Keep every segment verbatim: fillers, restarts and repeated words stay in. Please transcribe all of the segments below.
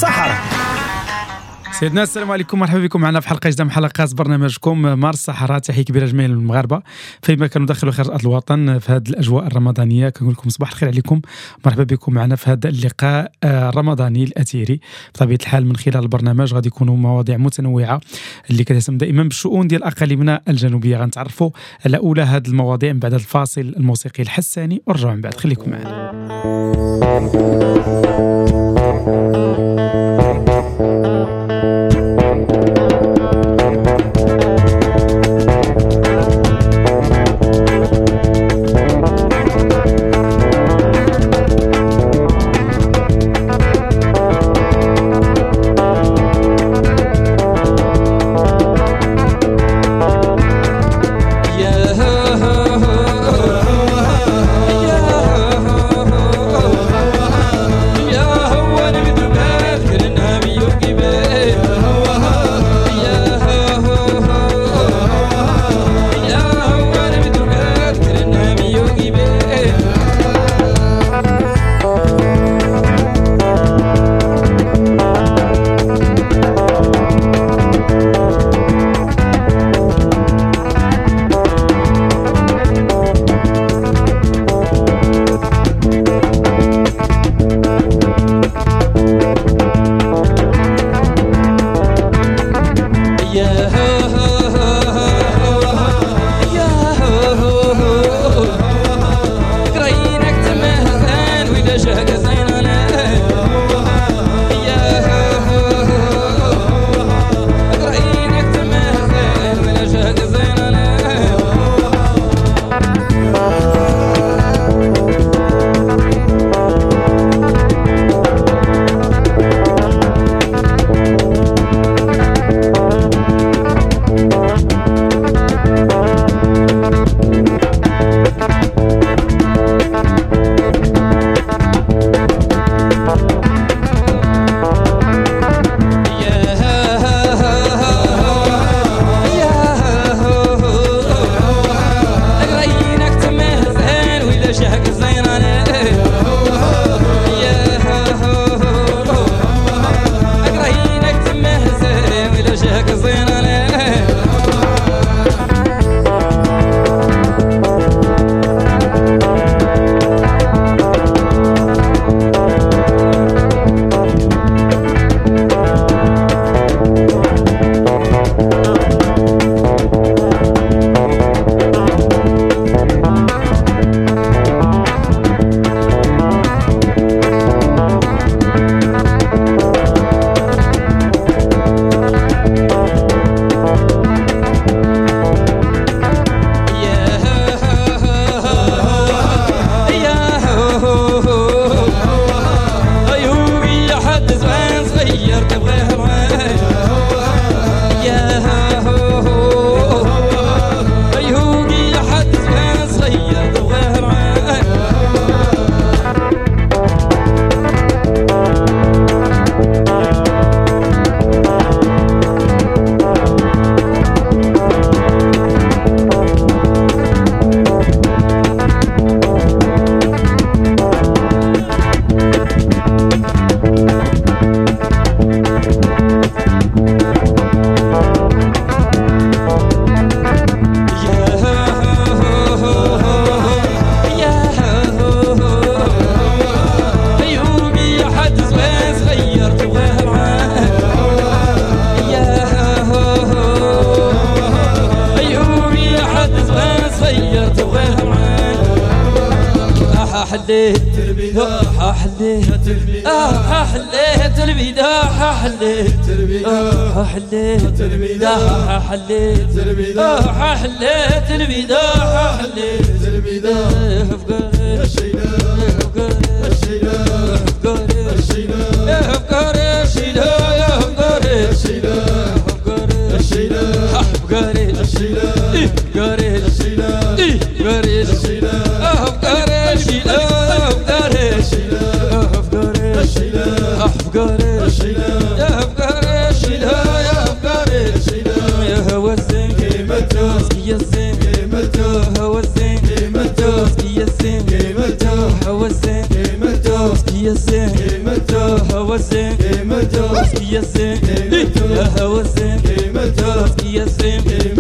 الصحراء. سيدنا السلام عليكم، مرحبا بكم معنا في حلقه جديده من حلقات برنامجكم مار الصحراء. تحيه كبيره جميع المغاربه فيما كانوا داخل وخارج ارض الوطن في هذه الاجواء الرمضانيه. كنقول لكم صباح الخير عليكم، مرحبا بكم معنا في هذا اللقاء الرمضاني الاثيري. بطبيعه الحال من خلال البرنامج غادي يكونوا مواضيع متنوعه اللي كتهتم دائما بالشؤون ديال اقاليمنا الجنوبيه. غنتعرفوا على اولى هذه المواضيع من بعد الفاصل الموسيقي الحساني ونرجعوا من بعد. خليكم معنا. حليت البداح حليت البداح حليت البداح حليت البداح فقري الشيله فقري الشيله فقري الشيله يا فقري الشيله يا فقري الشيله فقري الشيله فقري الشيله فقري الشيله فقري الشيله فقري الشيله فقري الشيله فقري الشيله فقري الشيله يا فقري الشيله يا فقري الشيله يا هو الزين قيمته يا الزين قيمته هو الزين قيمته يا الزين قيمته هو الزين قيمته يا الزين قيمته هو الزين قيمته يا سيم هوا السيم يا سيم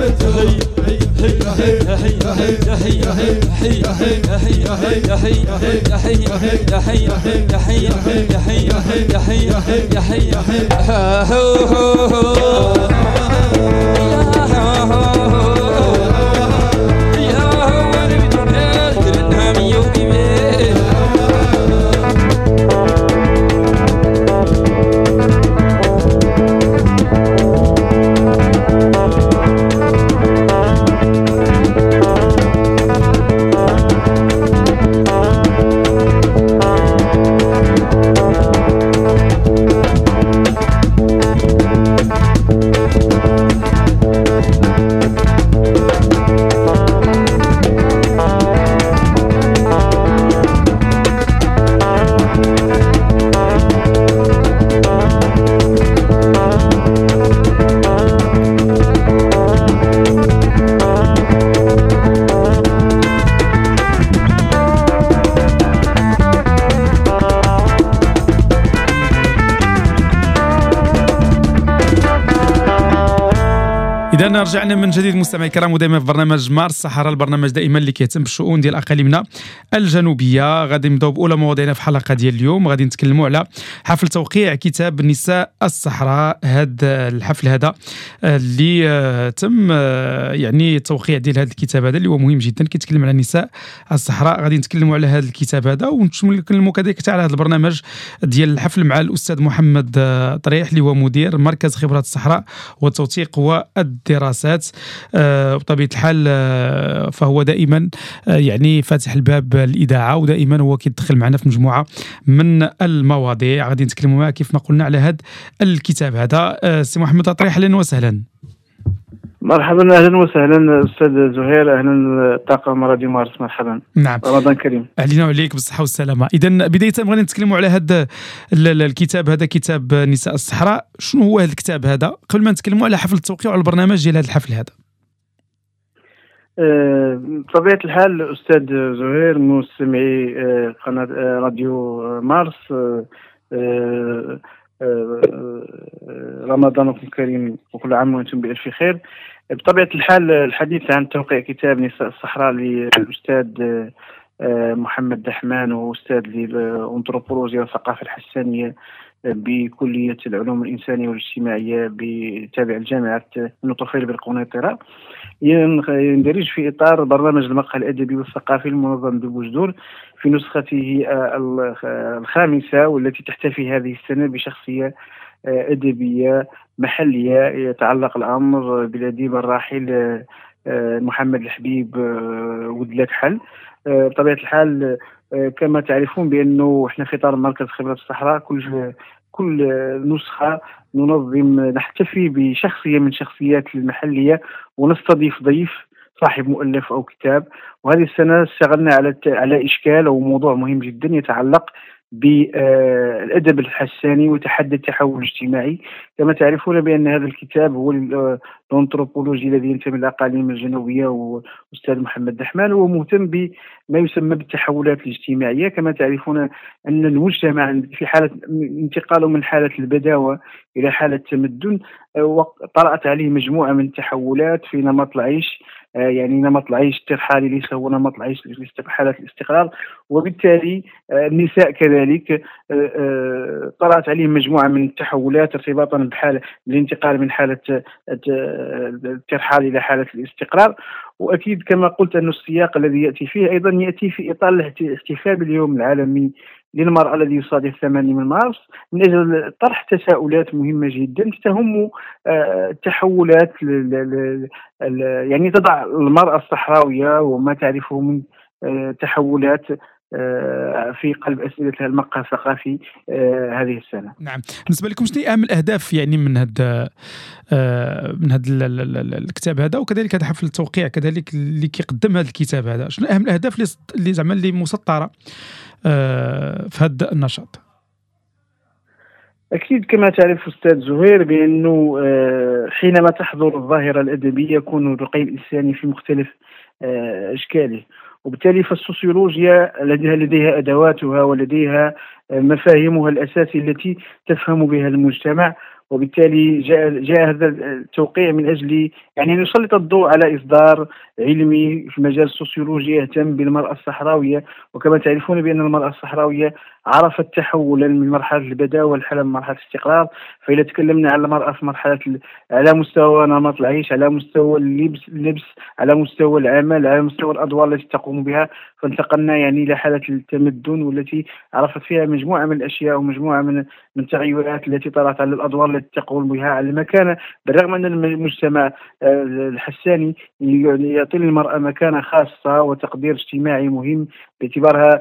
إذا رجعنا من جديد مستمعي الكرام ودائما في برنامج مارس الصحراء، البرنامج دائما اللي كيهتم بالشؤون ديال اقاليمنا الجنوبيه. غادي نبداو باولى مواضيعنا في الحلقه ديال اليوم، غادي نتكلموا على حفل توقيع كتاب نساء الصحراء. هذا الحفل هذا اللي تم يعني التوقيع ديال هذا الكتاب هذا اللي هو مهم جدا، كيتكلم على نساء الصحراء. غادي نتكلموا على هذا الكتاب هذا ونتكلموا كذلك حتى على هذا البرنامج ديال الحفل مع الاستاذ محمد طريح اللي هو مدير مركز خبرات الصحراء والتوثيق والدراسات. بطبيعه الحال فهو دائما يعني فاتح الباب الاذاعه، ودائما هو كيدخل معنا في مجموعه من المواضيع. غادي نتكلموا معاه كيف ما قلنا على هذا الكتاب هذا. سي محمد طريح، اهلا وسهلا. مرحبا، اهلا وسهلا استاذ زهير، اهلا طاقم راديو مارس، مرحبا. نعم، رمضان كريم علينا وعليك بالصحه والسلامه. اذا بدايه بغينا نتكلموا على هذا الكتاب هذا، كتاب نساء الصحراء. شنو هو هذا الكتاب هذا قبل ما نتكلموا على حفل التوقيع وعلى البرنامج ديال هذا الحفل هذا؟ بطبيعه أه الحال استاذ زهير، مستمعي أه قناه أه راديو مارس، أه أه رمضانكم كريم وكل عام وانتم بألف خير. بطبيعة الحال الحديث عن توقيع كتاب نساء الصحراء للأستاذ محمد دحمان، وهو أستاذ للأنثروبولوجيا والثقافة الحسانية بكلية العلوم الإنسانية والاجتماعية بتابع الجامعة النطفيل بالقنيطرة، يندرج في إطار برنامج المقهى الأدبي والثقافي المنظم ببوجدور في نسخته الخامسة، والتي تحتفي هذه السنة بشخصية أدبية محلية يتعلق الأمر بالأديب الراحل محمد الحبيب ودلات حل. بطبيعة الحال كما تعرفون بأنه احنا في إطار مركز خبرات الصحراء كل كل نسخة ننظم نحتفي بشخصية من شخصيات المحلية ونستضيف ضيف صاحب مؤلف أو كتاب. وهذه السنة اشتغلنا على على إشكال أو موضوع مهم جدا يتعلق بالأدب الحساني وتحدي التحول الاجتماعي. كما تعرفون بأن هذا الكتاب هو الأنثروبولوجي الذي ينتمي للأقاليم الجنوبية، وأستاذ محمد دحمان هو مهتم بما يسمى بالتحولات الاجتماعية. كما تعرفون أن المجتمع في حالة انتقاله من حالة البداوة إلى حالة التمدن طرأت عليه مجموعة من التحولات في نمط العيش، يعني نمط العيش الترحالي ليس هو نمط العيش حالة الاستقرار، وبالتالي النساء كذلك طرأت عليهم مجموعة من التحولات ارتباطا بحالة الانتقال من حالة الترحال إلى حالة الاستقرار. وأكيد كما قلت أن السياق الذي يأتي فيه أيضا يأتي في إطار الاحتفال باليوم العالمي للمرأة الذي يصادف ثمانية من مارس، من أجل طرح تساؤلات مهمة جدا تهم التحولات يعني تضع المرأة الصحراوية وما تعرفه من تحولات في قلب أسئلة المقهى الثقافي هذه السنة. نعم، بالنسبة لكم شنو أهم الأهداف يعني من هذا من هذا الكتاب هذا، وكذلك هذا حفل التوقيع كذلك اللي كيقدم هذا الكتاب هذا، شنو أهم الأهداف اللي زعما اللي مسطرة في هذا النشاط؟ أكيد كما تعرف أستاذ زهير بأنه حينما تحضر الظاهرة الأدبية يكون الرقي الإنساني في مختلف أشكاله، وبالتالي فالسوسيولوجيا لديها لديها أدواتها ولديها مفاهيمها الأساسية التي تفهم بها المجتمع. وبالتالي جاء, جاء هذا التوقيع من أجل يعني أن يسلط الضوء على إصدار علمي في مجال السوسيولوجيا يهتم بالمرأة الصحراوية. وكما تعرفون بأن المرأة الصحراوية عرفت تحولا من مرحلة البداوة لحالة مرحلة الاستقرار. فإذا تكلمنا على المرأة في مرحلة على مستوى نمط العيش، على مستوى اللبس, اللبس على مستوى العمل، على مستوى الأدوار التي تقوم بها، فانتقلنا يعني إلى حالة التمدن والتي عرفت فيها مجموعة من الأشياء ومجموعة من من التغيرات التي طرأت على الأدوار التي تقوم بها على المكانة. بالرغم أن المجتمع الحساني يعطي للمرأة مكانة خاصة وتقدير اجتماعي مهم باعتبارها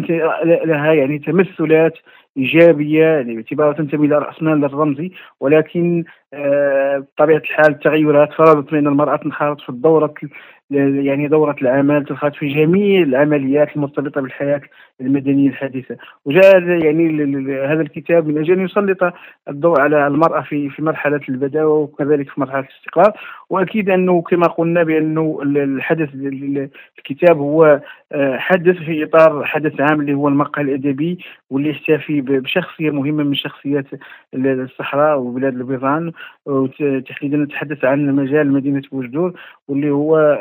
لها يعني تمثلات إيجابية، يعني باعتبارها تنتمي إلى رأس مال الرمزي، ولكن بطبيعة الحال التغيرات فرضت من المرأة تنخرط في الدورة يعني دورة العمل، تنخرط في جميع العمليات المرتبطة بالحياة المدنية الحديثة. وجاء يعني هذا الكتاب من أجل أن يسلط الضوء على المرأة في في مرحلة البداوة وكذلك في مرحلة الاستقرار. وأكيد أنه كما قلنا بأنه الحدث الكتاب هو حدث في إطار حدث عام اللي هو المقهى الأدبي، واللي يحتفي بشخصية مهمة من شخصيات الصحراء وبلاد البيضان، وتحديدا نتحدث عن مجال مدينة بوجدور واللي هو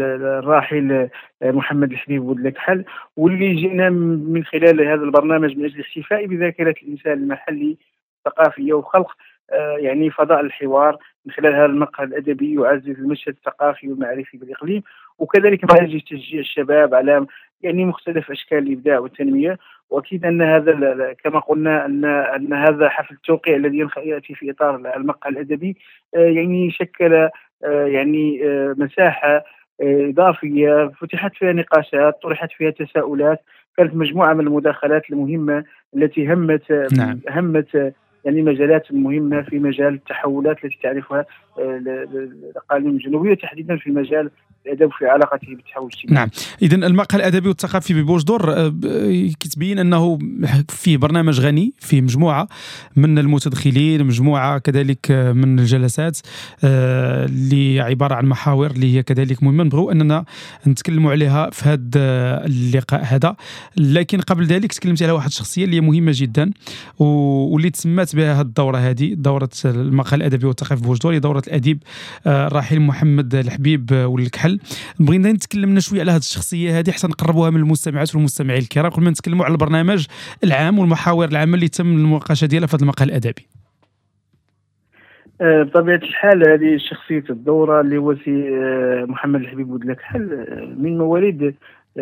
الراحل محمد الحبيب بودلكحل، واللي جئنا من خلال هذا البرنامج من أجل الاحتفاء بذاكرة الإنسان المحلي الثقافية وخلق يعني فضاء الحوار من خلال هذا المقهى الأدبي يعزز المشهد الثقافي والمعرفي بالإقليم، وكذلك من أجل تشجيع الشباب على يعني مختلف أشكال الإبداع والتنمية. وأكيد أن هذا كما قلنا أن أن هذا حفل التوقيع الذي يأتي في إطار المقهى الأدبي يعني شكل يعني مساحة إضافية فتحت فيها نقاشات، طرحت فيها تساؤلات، كانت مجموعة من المداخلات المهمة التي همت نعم. همت يعني مجالات مهمة في مجال التحولات التي تعرفها الأقاليم الجنوبية تحديدا في مجال الأدب في علاقته بالتحول الاجتماعي. نعم، إذن المقهى الأدبي والثقافي ببوجدور كتبين أنه فيه برنامج غني، فيه مجموعة من المتدخلين، مجموعة كذلك من الجلسات اللي عبارة عن محاور اللي هي كذلك مهمة نبغوا أننا نتكلموا عليها في هذا اللقاء هذا. لكن قبل ذلك تكلمت على واحد الشخصية اللي مهمة جدا واللي تسمت بها هذه الدورة، هذه دورة المقهى الأدبي والثقافي بوجدور، دورة الأديب الراحل محمد الحبيب والكحل. بغينا نتكلمنا شويه على هذه الشخصيه هذه حتى نقربوها من المستمعات والمستمعين الكرام قبل ما نتكلموا على البرنامج العام والمحاور العامه اللي تم المناقشه ديالها في هذا المقهى الادبي. بطبيعه الحال هذه شخصيه الدوره اللي هو سي محمد الحبيب بودلكحل من مواليد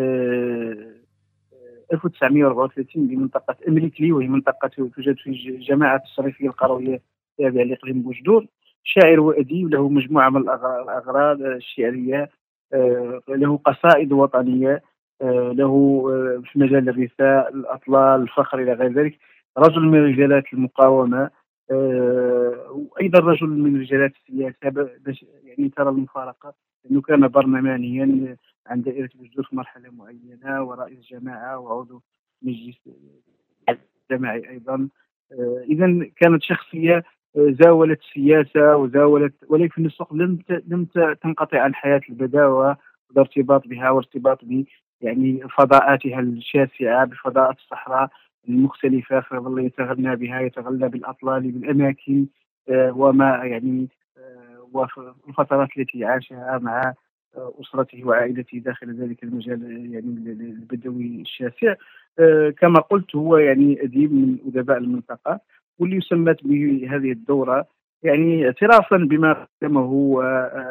ألف وتسعمائة وأربعة وثلاثين بمنطقه امريكلي، وهي منطقه توجد في جماعه الشريفيه القرويه التابعه لاقليم بوجدور. شاعر وأديب له مجموعة من الأغراض الشعرية، له قصائد وطنية، له في مجال الرثاء، الأطلال، الفخر إلى غير ذلك. رجل من رجالات المقاومة، وأيضا رجل من رجالات السياسة، يعني ترى المفارقة أنه كان برلمانيا عن دائرة بوجدور في مرحلة معينة، ورئيس جماعة وعضو مجلس جماعي أيضا. إذن كانت شخصية زاولت السياسة وزاولت، ولكن في نفس الوقت لم لم تنقطع عن حياة البداوة والارتباط بها وارتباط ب يعني فضاءاتها الشاسعة بفضاءات الصحراء المختلفة، فظل يتغنى بها، يتغنى بالأطلال بالأماكن وما يعني والفترات التي عاشها مع أسرته وعائلته داخل ذلك المجال يعني البدوي الشاسع. كما قلت هو يعني أديب من أدباء المنطقة، واللي يسمت بهذه الدورة يعني اعترافا بما قدمه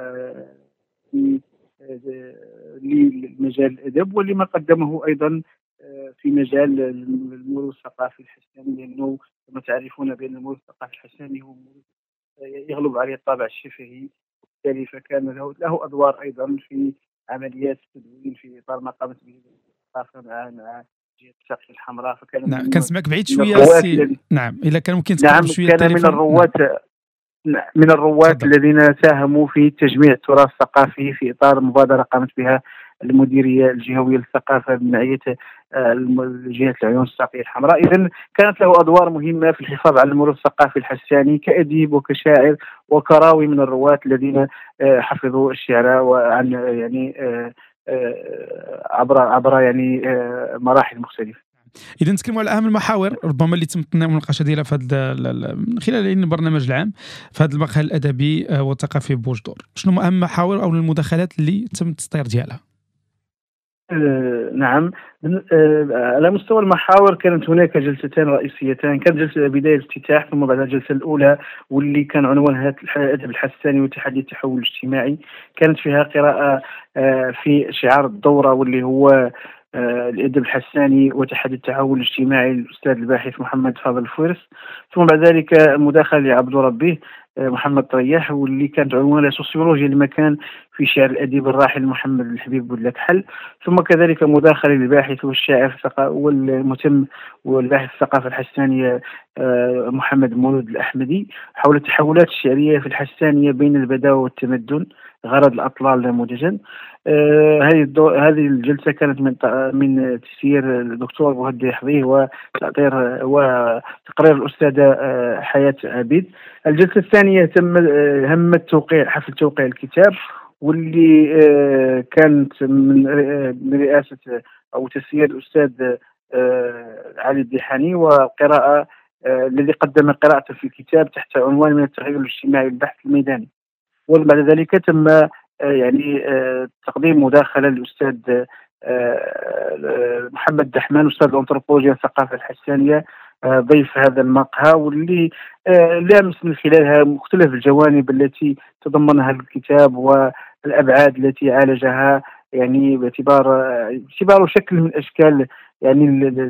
لمجال الأدب ولما قدمه أيضا في مجال الموروث الثقافي الحساني، لأنه كما تعرفون بأن الموروث الثقافي الحساني هو يغلب عليه الطابع الشفهي، وبالتالي فكان له, له أدوار أيضا في عمليات التدوين في إطار ما قامت به الثقافة مع مع الساقية الحمراء. فكان نعم كنسمعك بعيد شويه سي... نعم اذا كان ممكن تقرب نعم شويه كان من الرواد نعم. من الرواد الذين ساهموا في تجميع التراث الثقافي في اطار مبادره قامت بها المديريه الجهويه للثقافه بمعيه جهه العيون الساقية الحمراء. اذا كانت له ادوار مهمه في الحفاظ على الموروث الثقافي الحساني كاديب وكشاعر وكراوي من الرواد الذين حفظوا الشعر وعن يعني عبر عبر يعني مراحل مختلفة. إذا نتكلموا على أهم المحاور ربما اللي تم المناقشة ديالها في هذا من خلال البرنامج العام في هذا المقهى الأدبي والثقافي بوجدور، شنو هما أهم المحاور أو المداخلات اللي تم التسطير ديالها؟ آه نعم، آه على مستوى المحاور كانت هناك جلستان رئيسيتان، كانت جلسة بداية الافتتاح ثم بعد الجلسة الأولى واللي كان عنوانها الأدب الحساني وتحدي التحول الاجتماعي. كانت فيها قراءة آه في شعار الدورة واللي هو آه الأدب الحساني وتحدي التحول الاجتماعي الأستاذ الباحث محمد فاضل الفويرس، ثم بعد ذلك مداخلة لعبد ربيه محمد طرياح واللي كانت عنوانها سوسيولوجيا المكان في شعر الأديب الراحل محمد الحبيب بولكحل، ثم كذلك مداخلة للباحث والشاعر والمتم والباحث الثقافة الحسانية محمد مولود الأحمدي حول التحولات الشعرية في الحسانية بين البداوة والتمدن غرض الأطلال نموذجا. هذه آه هذه الجلسة كانت من من تسيير الدكتور مهدي يحظيه وتأطير وتقرير الأستاذة آه حياة عبيد. الجلسة الثانية تم آه هم التوقيع حفل توقيع الكتاب واللي آه كانت من, آه من رئاسة أو تسيير الأستاذ آه علي الديحاني، وقراءة آه الذي قدم قراءته في الكتاب تحت عنوان من التغير الاجتماعي البحث الميداني. وبعد ذلك تم يعني تقديم مداخلة للأستاذ محمد دحمان أستاذ الأنثروبولوجيا والثقافة الحسانية ضيف هذا المقهى واللي لامس من خلالها مختلف الجوانب التي تضمنها الكتاب والأبعاد التي عالجها، يعني باعتبار باعتباره شكل من أشكال يعني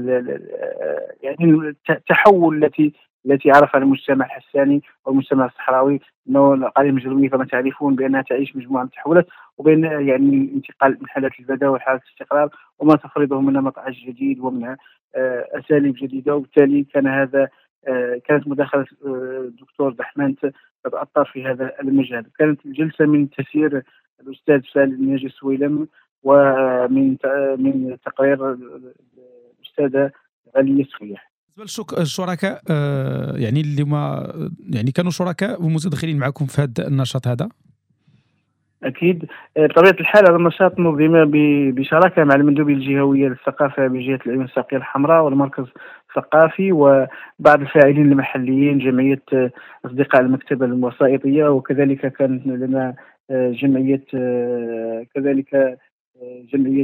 يعني التحول التي التي عرفها المجتمع الحساني والمجتمع الصحراوي، انه الاقاليم الجنوبيه كما تعرفون بانها تعيش مجموعه من التحولات وبين يعني الانتقال من حالات البداوه وحالة الاستقرار وما تفرضه منها مطعم جديد ومنها آه اساليب جديده، وبالتالي كان هذا آه كانت مداخله الدكتور دحمان قد اثر في هذا المجال. كانت الجلسه من تسيير الاستاذ سالم ناجي سويلم ومن من تقرير الاستاذه غاليه سويح. بالنسبه للشركاء آه يعني اللي ما يعني كانوا شركاء ومتدخلين معكم في هذا النشاط هذا؟ اكيد بطبيعه الحال هذا النشاط نظم بشراكه مع المندوبيه الجهويه للثقافه بجهه العيون الساقيه الحمراء والمركز الثقافي وبعض الفاعلين المحليين، جمعيه اصدقاء المكتبه الوسائطيه، وكذلك كان لنا جمعيه كذلك جمعيه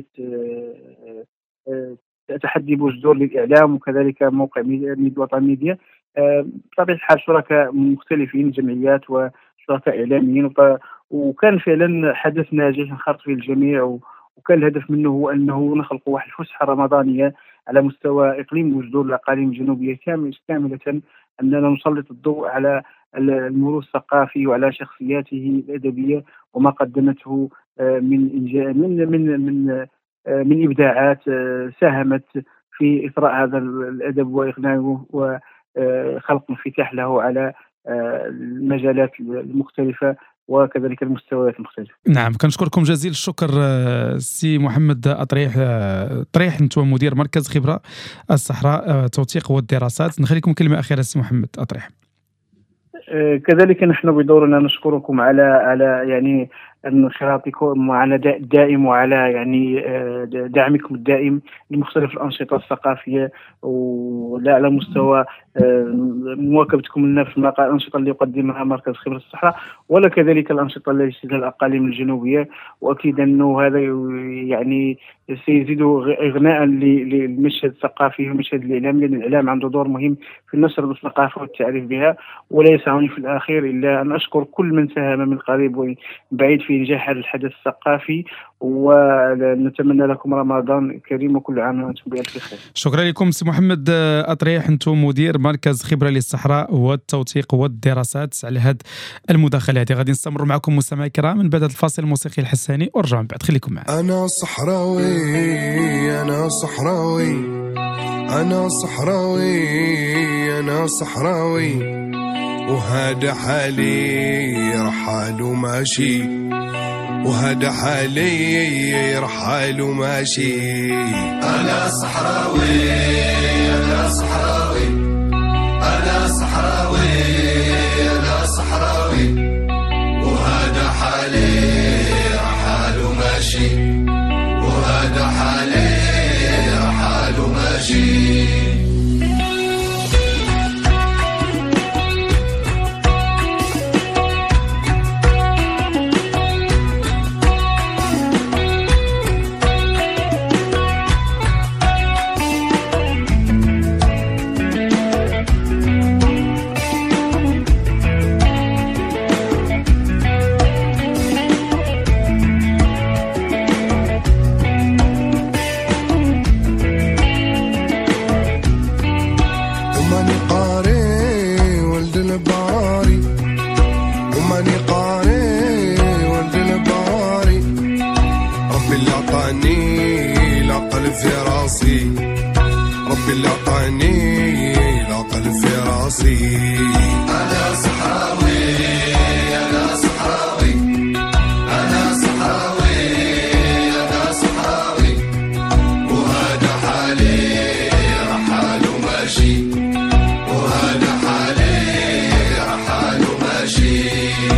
تحدي بوجدور للإعلام وكذلك موقع ميد وطن ميديا. بطبيعة الحال شركاء مختلفين، جمعيات وشركاء إعلاميين، وكان فعلا حدث ناجح انخرط فيه الجميع، وكان الهدف منه هو أنه نخلق واحد الفسحة رمضانية على مستوى إقليم بوجدور الأقاليم الجنوبية كاملة، أننا نسلط الضوء على الموروث الثقافي وعلى شخصياته الأدبية وما قدمته من إنجاز من من من من إبداعات ساهمت في إثراء هذا الأدب وإغنائه وخلق انفتاح له على المجالات المختلفة وكذلك المستويات المختلفة. نعم، كنشكركم جزيل الشكر سي محمد أطريح. طريح أنتم مدير مركز خبرة الصحراء التوثيق والدراسات، نخليكم كلمة أخيرة سي محمد أطريح. كذلك نحن بدورنا نشكركم على على يعني انخراطكم وعلى دائم وعلى يعني دعمكم الدائم لمختلف الأنشطة الثقافية، ولا على مستوى مواكبتكم لنا في الأنشطة اللي يقدمها مركز خبرة الصحراء ولا كذلك الأنشطة التي تشتغل الأقاليم الجنوبية. وأكيد أنه هذا يعني سيزيد إغناء للمشهد الثقافي والمشهد الإعلامي، لأن الإعلام عنده دور مهم في نشر الثقافة والتعريف بها. ولا يسعني في الأخير إلا أن أشكر كل من ساهم من قريب وبعيد في نجاح هذا الحدث الثقافي، ونتمنى لكم رمضان كريم وكل عام وأنتم بألف خير. شكرا لكم سي محمد أطريح، أنتم مدير مركز خبرة للصحراء والتوثيق والدراسات، على هذه المداخلة هذه. غادي نستمر معكم مستمعي الكرام من بعد الفاصل الموسيقي الحساني ورجعوا من بعد، خليكم معنا. أنا صحراوي أنا صحراوي أنا صحراوي أنا صحراوي وهذا حالي رحال وماشي وهذا حالي رحال وماشي. أنا صحراوي أنا صحراوي أنا صحراوي أنا صحراوي وهذا حالي رحال وماشي صحراري وماني قاري ولد الباري ربي اللي عطاني العقل في راسي ربي اللي عطاني العقل في راسي أنا صحراوي أنا صحراوي أنا صحراوي أنا صحراوي وهذا حالي رحال وماشي وهذا حالي رحال وماشي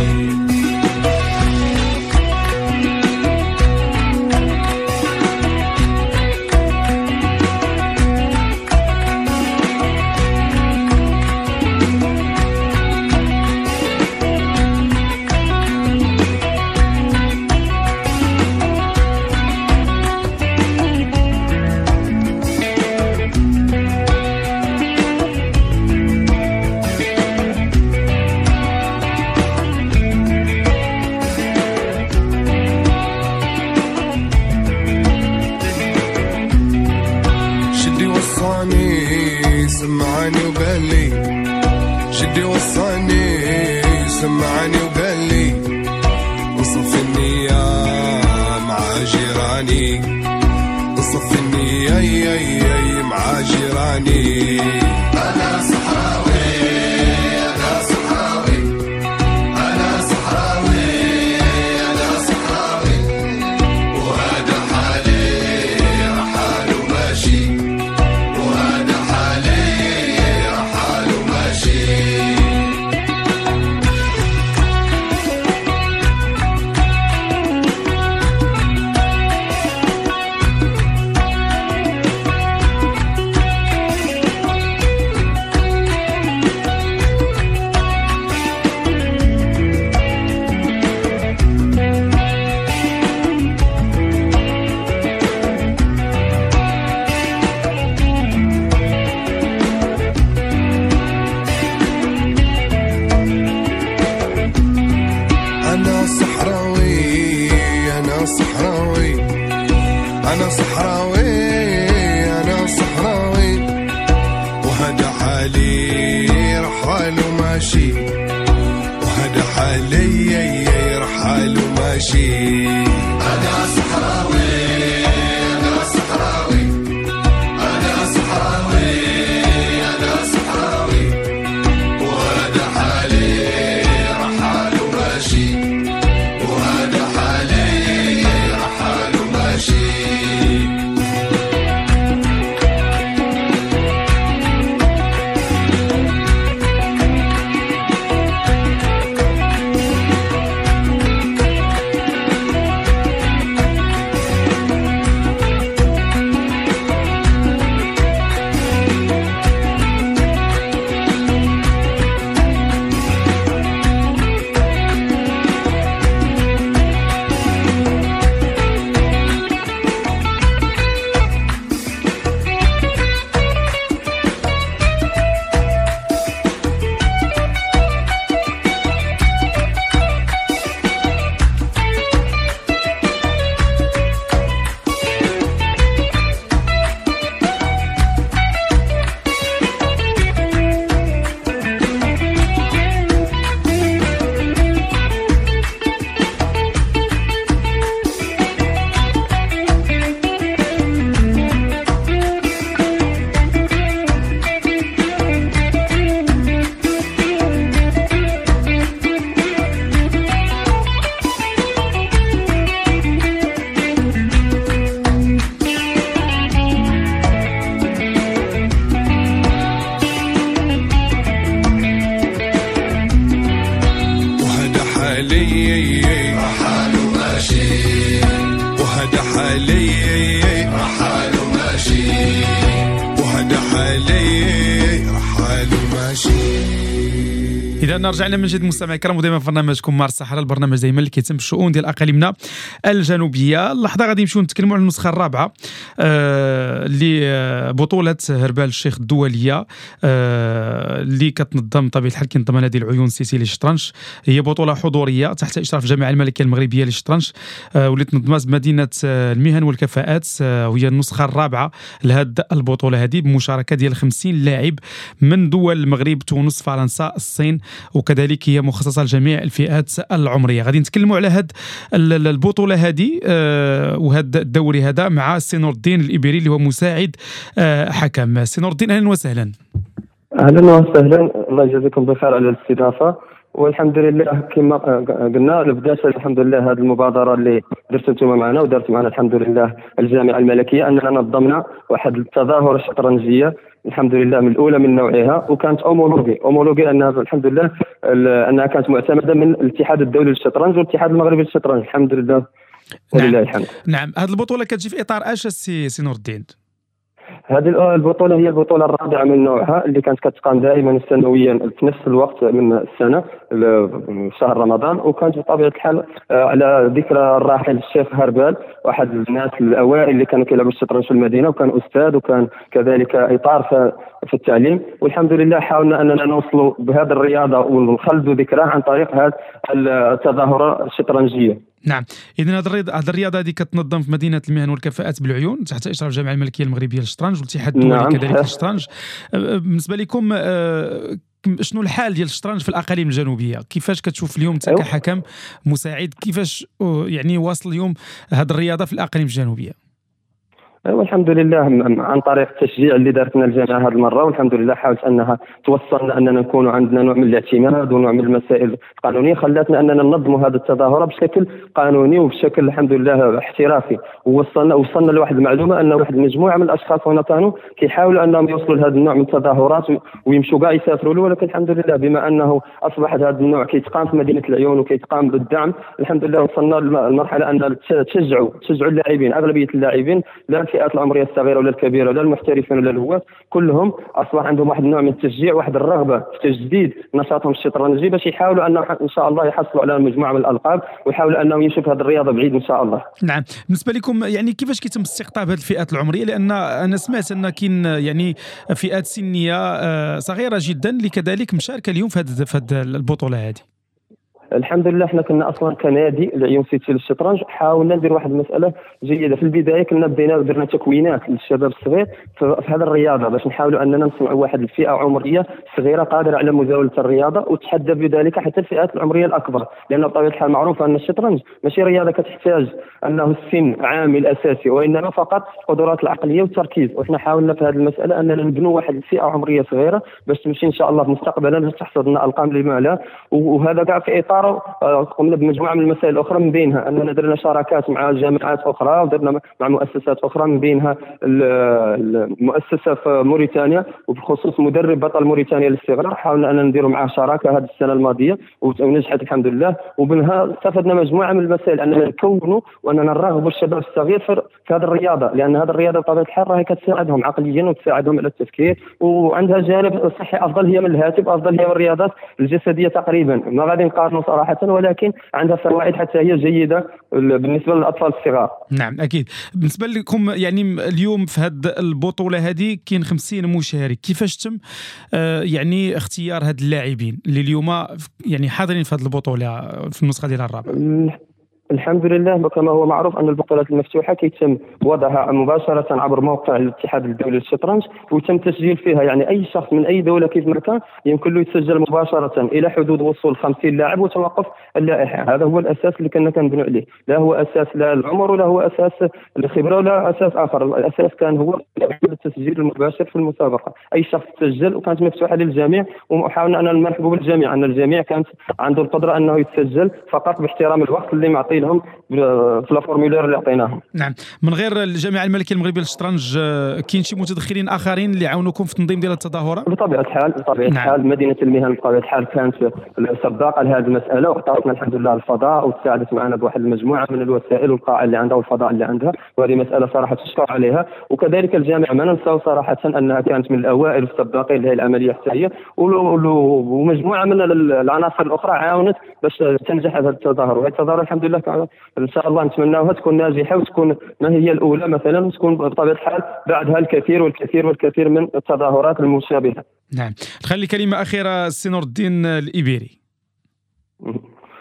سمعني وقال لي شدي وصاني سمعني وقال لي وصف النية مع جيراني وصف النية يا يا مع جيراني أنا صحراوي أنا صحراوي أنا صحراوي أنا صحراوي وهذا حالي رحال وماشي أنا صحراوي أنا صحراوي وهذا حالي رحال وماشي وهذا حالي رحال وماشي أنا صحراوي أنا صحراوي أنا صحراوي أنا صحراوي وهذا حالي رحال وماشي وهذا حالي رحال وماشي رحال وماشي وهذا حالي رحال وماشي وهذا حالي رحال وماشي. إذا رجعنا من جديد مستمعي الكرام ودائما في برنامجكم مار الصحراء، البرنامج دائما اللي كيتم الشؤون ديال اقاليمنا الجنوبيه. اللحظه غادي نمشيو نتكلموا على النسخه الرابعه آه لبطوله هربال الشيخ الدوليه آه اللي كتنظم بطبيعه الحال كينظمها نادي العيون السيسي للشطرنج. هي بطوله حضوريه تحت اشراف الجامعه الملكيه المغربيه للشطرنج آه واللي تنظمات بمدينه المهن والكفاءات آه وهي النسخه الرابعه لهذه البطوله هذه بمشاركه ديال خمسين لاعب من دول المغرب، تونس، فرنسا، الصين، وكذلك هي مخصصة لجميع الفئات العمرية. غادي نتكلموا على هاد البطولة هذه وهذا الدوري هذا مع سي نور الدين الإبيري اللي هو مساعد حكم. سي نور الدين، أهلا وسهلا. أهلا وسهلا، الله يجزيكم بخير على الاستضافة. والحمد لله كما قلنا بدات الحمد لله هذه المبادره اللي درتوا انتم معنا ودرت معنا الحمد لله الجامعه الملكيه، اننا نظمنا واحد التظاهره شطرنجيه الحمد لله من الاولى من نوعها، وكانت اومولوجي اومولوجي انها الحمد لله انها كانت معتمده من الاتحاد الدولي للشطرنج والاتحاد المغربي للشطرنج الحمد لله ولله نعم. الحمد. نعم، هذه البطوله كتجي في اطار اش سي سي نور الدين؟ هذه البطولة هي البطولة الرابعة من نوعها اللي كانت كتقام دائما سنويا في نفس الوقت من السنة في شهر رمضان، وكانت بطبيعة الحال على ذكرى الراحل الشيخ هربال، واحد الناس الأوائل اللي كانوا كيلعبوا الشطرنج في المدينة، وكان أستاذ وكان كذلك إطار في التعليم. والحمد لله حاولنا أننا نوصلوا بهذه الرياضة ونخلدوا ذكرها عن طريق هذه التظاهرة الشطرنجية. نعم، إذن هذه الرياضة هذه كتنظم في مدينة المهن والكفاءات بالعيون تحت إشراف الجامعة الملكية المغربية للشطرنج والاتحاد الدولي نعم. كذلك للشطرنج. بالنسبة لكم شنو الحال ديال الشطرنج في الأقاليم الجنوبية؟ كيفاش كتشوف اليوم أنت كحكم مساعد كيفاش يعني واصل اليوم هذه الرياضة في الأقاليم الجنوبية؟ والحمد لله عن طريق التشجيع اللي دارتنا الجامعه هذه المره، والحمد لله حاولت انها توصلنا اننا نكون عندنا نوع من الاعتماد ونوع من المسائل القانونيه خلاتنا اننا ننظموا هذه التظاهره بشكل قانوني وبشكل الحمد لله احترافي. ووصلنا وصلنا لواحد المعلومه ان واحد المجموعه من الاشخاص هنا كانوا كيحاولوا انهم يوصلوا لهذا النوع من التظاهرات ويمشوا كاع يسافروا له، ولكن الحمد لله بما انه اصبح هذا النوع كيتقام في مدينه العيون وكيتقام بالدعم الحمد لله وصلنا للمرحله ان تشجعوا تشجعوا اللاعبين، اغلبيه اللاعبين لا الفئات العمريه الصغيره ولا الكبيره ولا المحترفين ولا الهواة، كلهم اصبح عندهم واحد النوع من التشجيع واحد الرغبه في تجديد نشاطهم الشطرنجي باش يحاولوا انهم ان شاء الله يحصلوا على مجموعه من الالقاب ويحاولوا انهم يشوفوا هذه الرياضه بعيد ان شاء الله. نعم، بالنسبه لكم يعني كيفاش كيتم استقطاب هذه الفئات العمريه؟ لان انا سمعت ان كاين يعني فئات سنيه صغيره جدا اللي كذلك مشاركه اليوم في هذه البطوله هذه. الحمد لله احنا كنا اصلا كنادي العيون سيتي للشطرنج حاولنا ندير واحد المساله جيده في البدايه، كنا بدينا درنا تكوينات للشباب الصغير في هذه الرياضه باش نحاولوا اننا نصنعوا واحد الفئه عمريه صغيره قادره على مزاوله الرياضه وتحدى بذلك حتى الفئات العمريه الاكبر، لان بطبيعه الحال معروف ان الشطرنج ماشي رياضه كتحتاج انه السن عامل اساسي، وانما فقط القدرات العقليه والتركيز. وإحنا حاولنا في هذه المساله اننا نبنوا واحد الفئه عمريه صغيره باش تمشي ان شاء الله مستقبلا باش تحصل لنا ارقام اللي معنا، وهذا كاع في اطار قمنا بمجموعه من المسائل الاخرى من بينها اننا درنا شراكات مع جامعات اخرى ودرنا مع مؤسسات اخرى، من بينها المؤسسه في موريتانيا وبخصوص مدرب بطل موريتانيا للصغار حاولنا ان نديروا معه شراكه هذه السنه الماضيه ونجحت الحمد لله، وبنها استفدنا مجموعه من المسائل اننا نكونوا واننا نرغبوا الشباب الصغير في هذه الرياضه، لان هذه الرياضه بطبيعه الحال راهي كتساعدهم عقليا وتساعدهم على التفكير وعندها جانب صحي افضل هي من الهاتف، افضل هي من الرياضات الجسديه تقريبا، ما غادي نقارنوا صراحه، ولكن عندها فوائد حتى هي جيده بالنسبه للاطفال الصغار. نعم اكيد. بالنسبه لكم يعني اليوم في هذه البطوله هذه كاين خمسين مشارك، كيفاش تم آه يعني اختيار هاد اللاعبين اللي اليوم يعني حاضرين في هذه البطوله في النسخه ديال الرابعه؟ الحمد لله كما هو معروف ان البطولات المفتوحه كيتم وضعها مباشره عبر موقع الاتحاد الدولي للشطرنج ويتم التسجيل فيها، يعني اي شخص من اي دوله كيف ما كان يمكن له يتسجل مباشره الى حدود وصول خمسين لاعب وتوقف اللائحه. هذا هو الاساس اللي كنا كنبنوا عليه، لا هو اساس لا العمر ولا هو اساس الخبره ولا اساس اخر، الاساس كان هو التسجيل المباشر في المسابقه، اي شخص تسجل وكانت مفتوحه للجميع، وحاولنا ان نمنحوا بالجميع ان الجميع كانت عنده القدره انه يتسجل فقط باحترام الوقت اللي معطي لهم في الفورمولير اللي عطيناهم. نعم، من غير الجامعه الملكيه المغربيه للشطرنج كاين شي متدخلين اخرين اللي عاونوكم في تنظيم ديال التظاهره؟ بطبيعه الحال بطبيعه نعم. الحال مدينه المهن بطبيعه الحال كانت سباقه لهذه المساله وعطاتنا الحمد لله الفضاء وتساعدت معنا بواحد المجموعه من الوسائل والقاعه اللي عندها والفضاء اللي عندها، وهذه مساله صراحه تشكر عليها. وكذلك الجامعه ما ننساو صراحه انها كانت من الاوائل في السباقين لهذه العمليه حتى هي، ومجموعه من العناصر الاخرى عاونت باش تنجح هذا التظاهر، وهذا التظاهر الحمد لله ان شاء الله نتمناها تكون ناجحه وتكون ما هي الاولى مثلا، وتكون بطبيعه الحال بعدها الكثير والكثير والكثير من التظاهرات المشابهه. نعم، نخلي كلمه اخيره السي نور الدين الإبيري.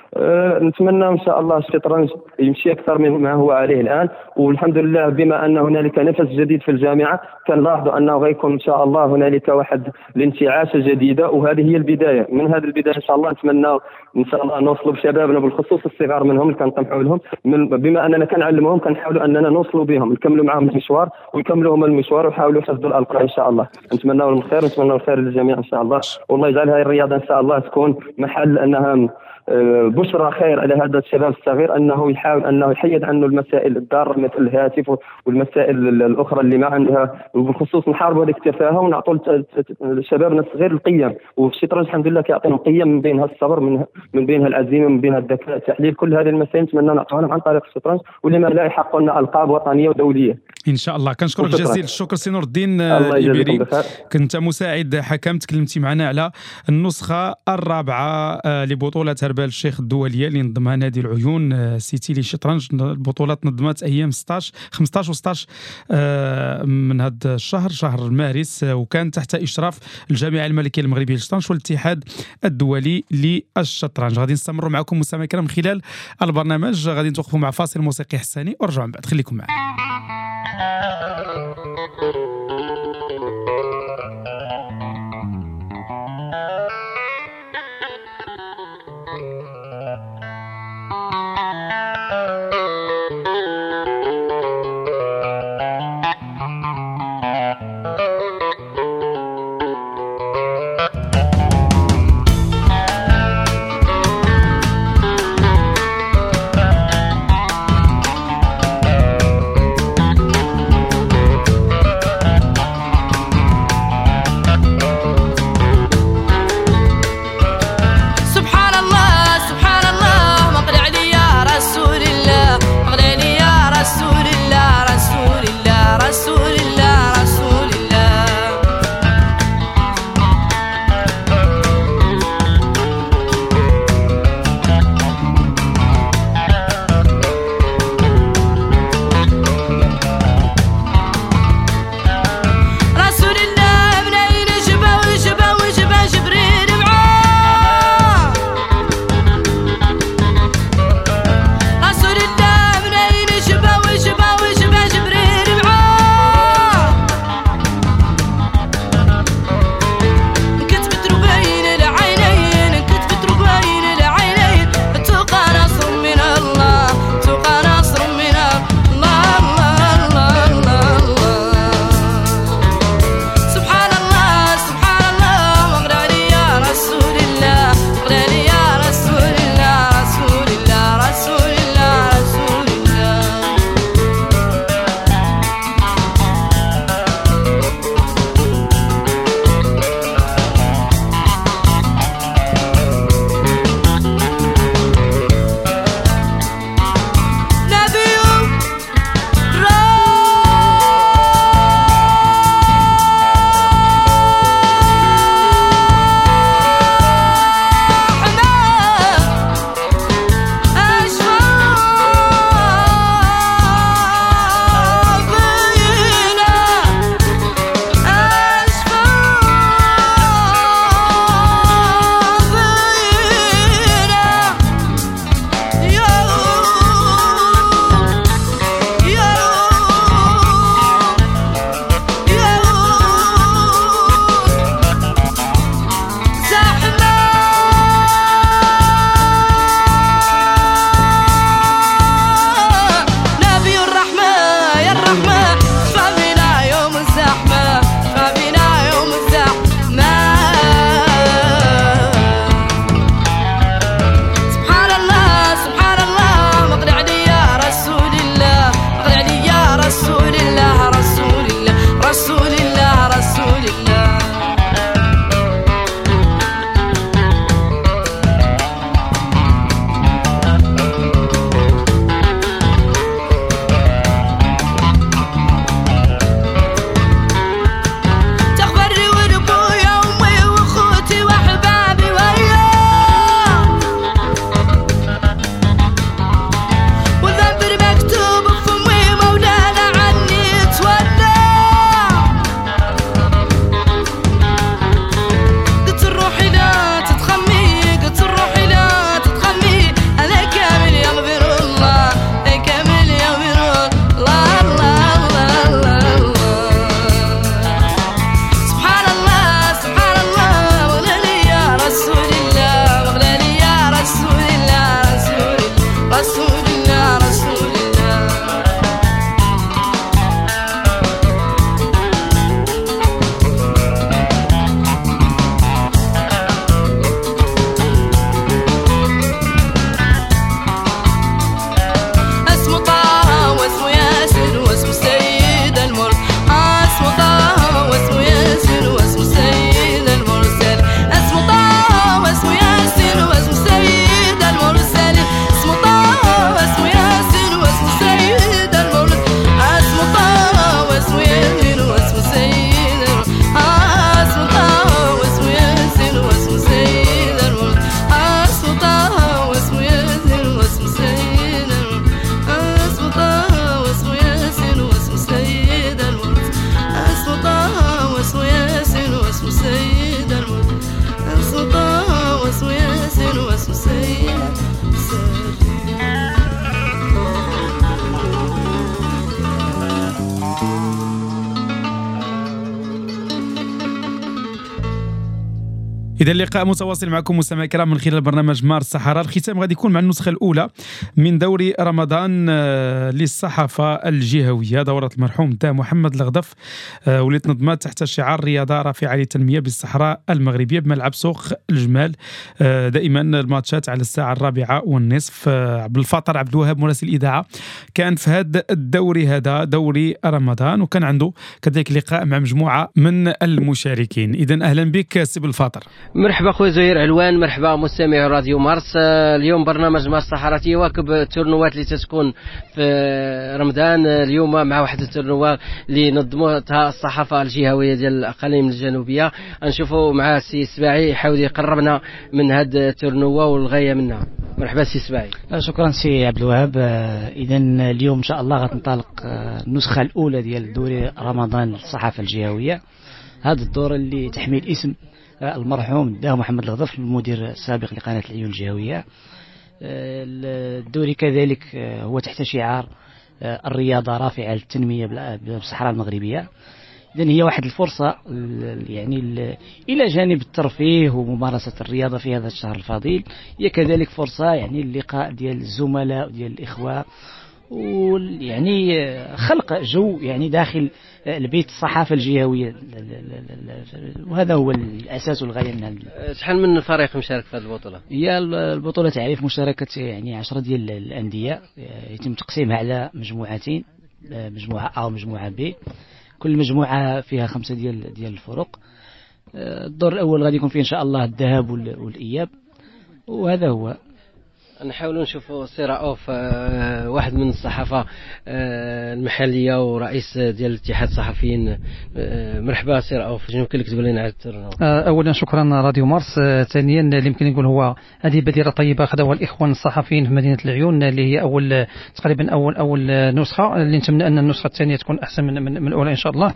أه نتمنى ان شاء الله الشطرنج يمشي اكثر من ما هو عليه الان، والحمد لله بما ان هنالك نفس جديد في الجامعه كنلاحظوا انه غيكون ان شاء الله هنالك واحد الانتعاشه جديده، وهذه هي البدايه. من هذه البدايه ان شاء الله نتمنى ان شاء الله نوصلوا بشبابنا بالخصوص الصغار منهم اللي كنطمحوا لهم، من بما اننا كنعلمهم كنحاولوا اننا نوصلوا بهم نكملوا معهم المشوار ويكملوا هم المشوار ويحاولوا يحفظوا الالقاب ان شاء الله. نتمنى لهم الخير ونتمنى الخير للجميع ان شاء الله، والله يجعل هذه الرياضه ان شاء الله تكون محل انها بشرى خير على هذا الشباب الصغير، انه يحاول انه يحيد عنه المسائل الضاره مثل الهاتف والمسائل الاخرى اللي ما عندها، وبالخصوص نحاربوا هذيك التفاهه ونعطوا لشبابنا الصغير القيم. والشطرنج الحمد لله كيعطيهم قيم من بينها الصبر، من من بينها العزيمه، من بينها الذكاء، التحليل، كل هذه المسائل نتمنى نعطوها لهم عن طريق الشطرنج، ولما لا يحققوا لنا القاب وطنيه ودوليه ان شاء الله. كنشكرك جزيل الشكر سي نور الدين الإبيري، كنت مساعد حكم، تكلمتي معنا على النسخه الرابعه لبطوله هربال الشيخ الدوليه اللي نظمها نادي العيون سيتي للشطرنج. البطولات نظمت ايام ستطاش خمسطاش وستطاش من هذا الشهر، شهر مارس، وكان تحت اشراف الجامعه الملكيه المغربيه للشطرنج والاتحاد الدولي للشطرنج. غادي نستمروا معكم مستمعينا الكرام من خلال البرنامج، غادي نتوقفوا مع فاصل موسيقي حساني ونرجعوا من بعد، خليكم معنا. سبحان الله سبحان الله ما طلع لي إذا اللقاء متواصل معكم مستمعي الكرام من خلال برنامج مار الصحراء. الختام غادي يكون مع النسخة الأولى من دوري رمضان للصحافة الجهوية، دورة المرحوم دا محمد الغضف، واللي تنظمت تحت شعار رياضة رافعة للتنمية بالصحراء المغربية بملعب سوق الجمال. دائما الماتشات على الساعة الرابعة والنصف. عبد الفاطر عبد الوهاب مراسل الإذاعة كان في هذا الدوري، هذا دوري رمضان، وكان عنده كذلك لقاء مع مجموعة من المشاركين. إذن أهلا بك سي بالفاطر. مرحبا خويا زهير علوان، مرحبا مستمعي راديو مارس. اليوم برنامج مارس الصحراء يواكب التورنوات اللي تتكون في رمضان اليوم مع واحد التورنوات اللي نظمتها الصحافه الجهويه ديال الاقاليم الجنوبيه. نشوفوا مع السي السباعي يحاول يقربنا من هذا التورنوا والغايه منها. مرحبا سي السباعي. شكرا سي عبد الوهاب. اذا اليوم ان شاء الله غتنطلق النسخه الاولى ديال دوري رمضان للصحافه الجهويه. هذا الدور اللي تحمل اسم المرحوم دا محمد الغضف، المدير السابق لقناة العيون الجهوية. الدوري كذلك هو تحت شعار الرياضة رافعة للتنمية بالصحراء المغربية. إذن هي واحد الفرصة يعني إلى جانب الترفيه وممارسة الرياضة في هذا الشهر الفضيل، هي كذلك فرصة يعني اللقاء ديال الزملاء وديال الإخوة، ويعني خلق جو يعني داخل البيت الصحافة الجهوية، وهذا هو الأساس والغاية من هذا. شحال من فريق مشارك في هذه البطولة؟ هي البطولة تعرف مشاركة يعني عشرة ديال الأندية، يتم تقسيمها على مجموعتين، مجموعة A ومجموعة B. كل مجموعة فيها خمسة ديال ديال الفرق. الدور الأول غادي يكون فيه إن شاء الله الذهاب والإياب، وهذا هو. نحاولوا نشوفوا سي رؤوف، آه واحد من الصحافه آه المحليه ورئيس ديال اتحاد الصحفيين. آه مرحبا سي رؤوف، شنو يمكن لك تقول لنا على التورنو؟ آه اولا شكرا راديو مارس. آه ثانيا اللي يمكن نقول هو هذه بديره طيبه خذوها الاخوان الصحفيين في مدينه العيون، اللي هي اول تقريبا اول اول نسخه، اللي نتمنى ان النسخه الثانيه تكون احسن من من, من الاولى ان شاء الله.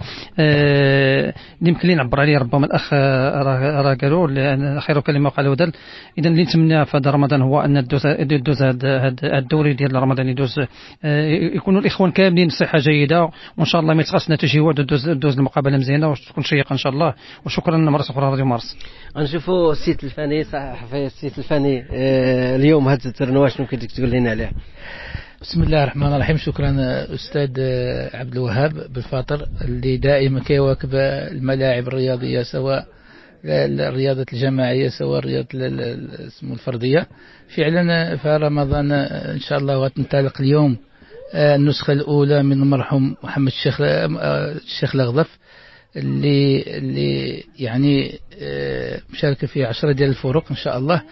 آه اللي يمكن لي نعبر عليه ربما الاخ راه قالوا خير كلمه قالوا دل. اذا اللي نتمنى في هذا رمضان هو ان الدوز يدوز هذا الدوري ديال رمضان، يدوز يكونوا الاخوان كاملين صحه جيده، وان شاء الله ما يتخاص نتيجه هو دوز دوز المقابله مزيانه وتكون شيقه ان شاء الله. وشكرا مره اخرى راديو مارس. نشوفوا السيت الفني صحفي السيت الفني آه اليوم هذا التورنوا شنو ممكن تقول لنا عليه؟ بسم الله الرحمن الرحيم. شكرا استاذ عبد الوهاب بالفاطر اللي دائما كيواكب الملاعب الرياضيه، سواء الرياضة الجماعية سواء الرياضة الفردية. فعلا في رمضان إن شاء الله غتنطلق اليوم النسخة الأولى من المرحوم محمد الشيخ الشيخ الغضف، اللي اللي يعني مشاركة في عشرة ديال الفرق إن شاء الله،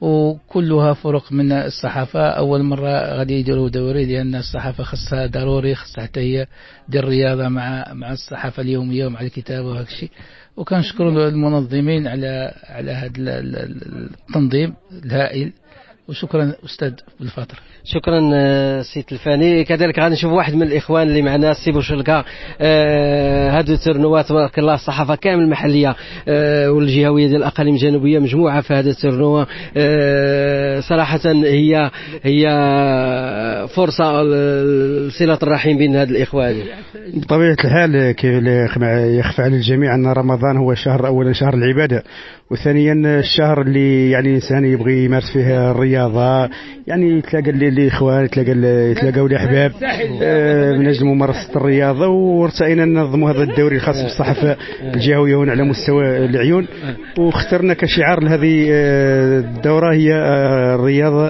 وكلها فرق من الصحافة. أول مرة غادي يديروا دوري لأن الصحافة خصها ضروري، خصها حتى هي دير الرياضة مع مع الصحافة اليومية ومع الكتابة وهذا الشيء. وكنشكر المنظمين على على هذا التنظيم الهائل، وشكرا استاذ بالفاطر. شكرا سيت الفاني. كذلك غادي نشوف واحد من الاخوان اللي معنا السي بوشلكا. آه هذو التورنوات تبارك الله الصحافه كامل المحليه آه والجهويه ديال الاقاليم الجنوبيه مجموعه في هذا التورنوا. آه صراحه هي هي فرصه لصله الرحم بين هذه الاخوان. بطبيعه الحال كيف يخفى على الجميع ان رمضان هو شهر اولا شهر العباده، وثانيا الشهر اللي يعني الانسان يبغي يمارس فيه الرياضه، يعني يتلاقى الاخوان، يتلاقى يتلاقاو الاحباب من اجل ممارسه الرياضه. وارتئينا ننظموا هذا الدوري الخاص بالصحافه الجهويه هنا على مستوى العيون، واخترنا كشعار لهذه الدوره هي الرياضه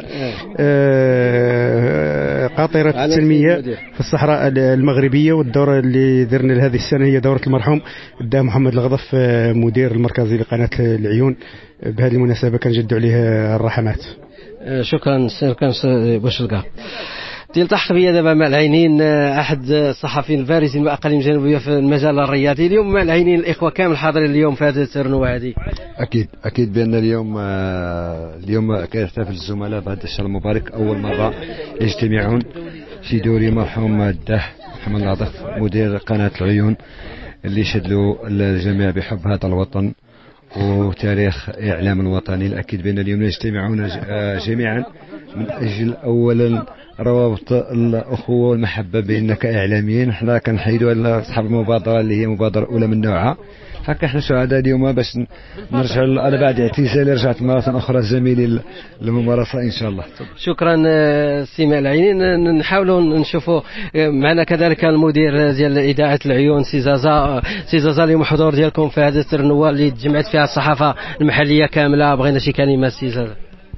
قاطره التنميه في الصحراء المغربيه. والدوره اللي درنا لهذه السنه هي دوره المرحوم دا محمد الغضف مدير المركزي لقناه العيون. بهذه المناسبه كنجد عليه الرحمات. شكرا شكرا بوشلكا. تلتحق بي دابا مع العينين احد الصحفيين البارزين باقاليم جنوبيه في المجال الرياضي. اليوم مع العينين الاخوه كامل حاضرين اليوم في هذه التورنوا هذه. اكيد اكيد بان اليوم اليوم كيحتفل الزملاء بهذا الشهر المبارك، اول مره يجتمعون في دوري مرحوم الداح محمد الغضف مدير قناه العيون، اللي شدلوا الجميع بحب هذا الوطن وتاريخ إعلام الوطني. الأكيد بأن اليوم نجتمعون جميعا من أجل أولا روابط الأخوة والمحبة بيننا كإعلاميين. حنا كنحيدوا على أصحاب المبادرة اللي هي مبادرة أولى من نوعها، هكا احنا سعداء اليوم باش نرجع انا بعد اعتزالي رجعت مرة اخرى زميلي للممارسة ان شاء الله. شكرا سي العينين. نحاولوا نشوفوا معنا كذلك المدير ديال اذاعه العيون سي زازا. سي زازا اليوم حضور ديالكم في هذه الترنوه اللي تجمعت فيها الصحافه المحليه كامله، بغينا شي كلمه سي زازا.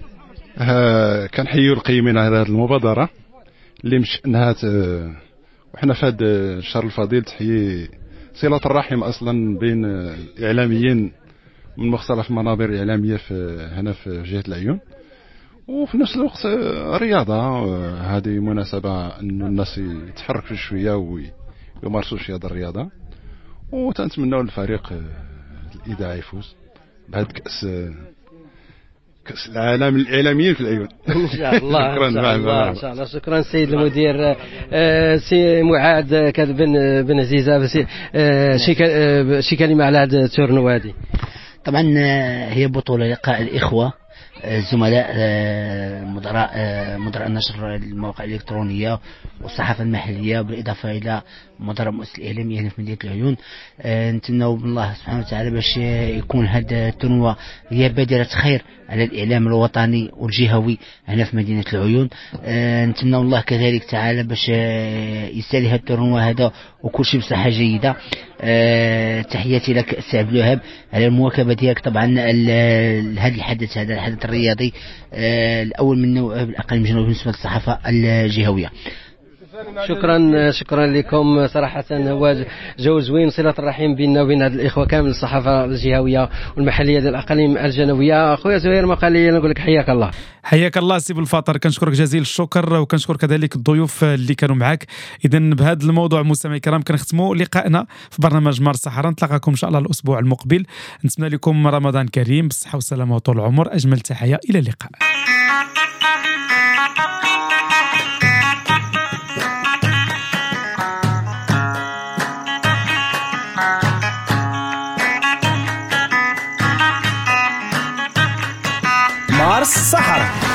آه كنحيوا القيمين على هذه المبادره اللي مش انها وحنا في هذا الشهر الفضيل تحيي صله الرحم اصلا بين اعلاميين من مختلف المنابر الاعلاميه في هنا في جهه العيون، وفي نفس الوقت رياضه. هذه مناسبه انه الناس يتحركوا شويه ويمارسوا شي هذه الرياضه، وتنتمنوا للفريق الاذاعه يفوز بهذا كاس كاس العالم الاعلاميين في العيون ان شاء الله. شكرا. ان شاء الله. ان شاء الله. شكرا سيد المدير. آه سي معاذ بن بن عزيزه. شي آه شي كلمه على هذا التورنوا هذه. طبعا هي بطوله لقاء الاخوه الزملاء مدراء مدراء النشر المواقع الإلكترونية والصحافة المحلية، بالإضافة إلى مدراء مؤسسة الإعلامية هنا في مدينة العيون. نتمنوا من الله سبحانه وتعالى باش يكون هذا التنوع هي بادرة خير على الإعلام الوطني والجهوي هنا في مدينة العيون. نتمنوا الله كذلك تعالى باش يسالي هذا التنوع هذا وكل شيء بصحة جيدة. تحياتي لك سي عبد الوهاب على المواكبة ديالك طبعا هذا الحدث هذا الحدث الرياضي الأول من نوعه بالأقل من جنوب بالنسبة للصحافة الجهوية. شكرا شكرا لكم. صراحة هو جو زوين، صلة الرحم بيننا وبين هاد الإخوة كامل الصحافة الجهوية والمحلية ديال الأقاليم الجنوبية. أخويا زهير ما قال لي نقول لك حياك الله. حياك الله سي بالفاطر، كنشكرك جزيل الشكر وكنشكر كذلك الضيوف اللي كانوا معك. إذا بهذا الموضوع مستمعي الكرام كنختموا لقائنا في برنامج مار الصحراء. نتلاقاكم إن شاء الله الأسبوع المقبل. نتمنى لكم رمضان كريم بالصحة والسلامة وطول العمر. أجمل تحية، إلى اللقاء. مار الصحراء.